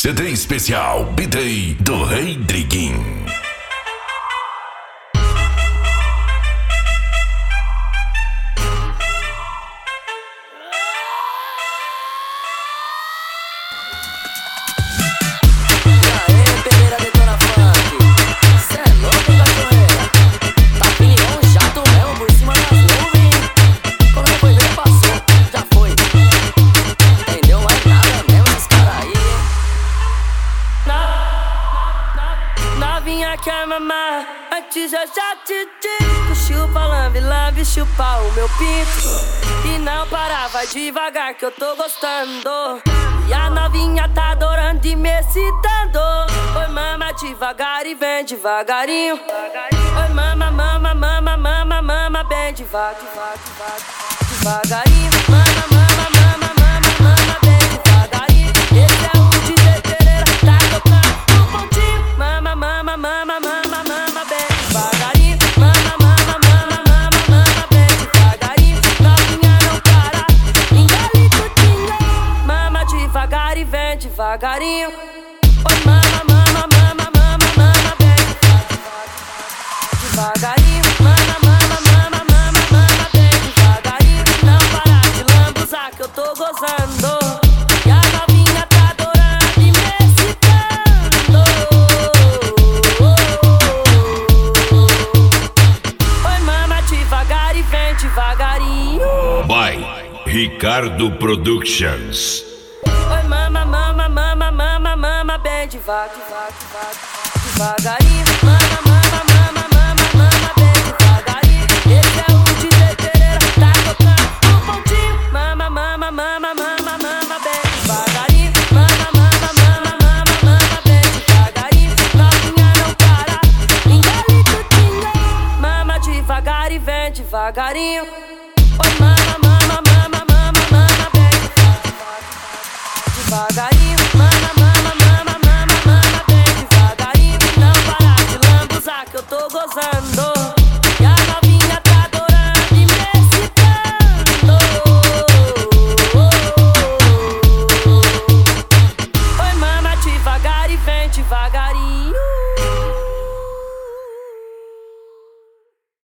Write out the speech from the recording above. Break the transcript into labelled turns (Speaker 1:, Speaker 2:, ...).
Speaker 1: CD especial B-Day do Rei Driguinho.
Speaker 2: Quer mamar, antes eu já te disse. Chupa, lambe, lambe, chupa o meu pinto. E não para, vai devagar que eu tô gostando. E a novinha tá adorando e me excitando. Oi, mama devagar e vem devagarinho. Oi, mama, mama, mama, mama, mama, bem devagar, devagarinho. Mama, mama, mama, mama, mama, bem devagarinho. Esse é o DJ Pereira, tá tocando no pontinho. Mama, mama, mama, mama, mama, bem devagarinho. Mama, mama, mama, mama, mama, bem devagarinho. Novinha não para, engole tudinho. Mama devagar e vem devagarinho. Oi, mama, mama, mama, mama, mama, bem devagarinho. Mama, mama, mama, mama, mama, bem devagarinho. Não para de lambuzar que eu tô gozando. E a novinha tá adorando e me excitando. Oi, mama devagar e vem devagarinho.
Speaker 1: By Ricardo Productions.
Speaker 2: Oi, mama, mama, mama, mama, mama, bem devagarinho. Mama, mama, mama, mama, mama, bem devagarinho. Esse é o DJ Pereira, tá tocando no pontinho. Mama, mama, mama, mama, mama, bem devagarinho. Mama, mama, mama, mama, mama, bem devagarinho. Novinha não para, engole tudinho. Mama devagar e vem devagarinho. Oi, mama, mama, mama, mama, mama, bem devagarinho. Mama, mama.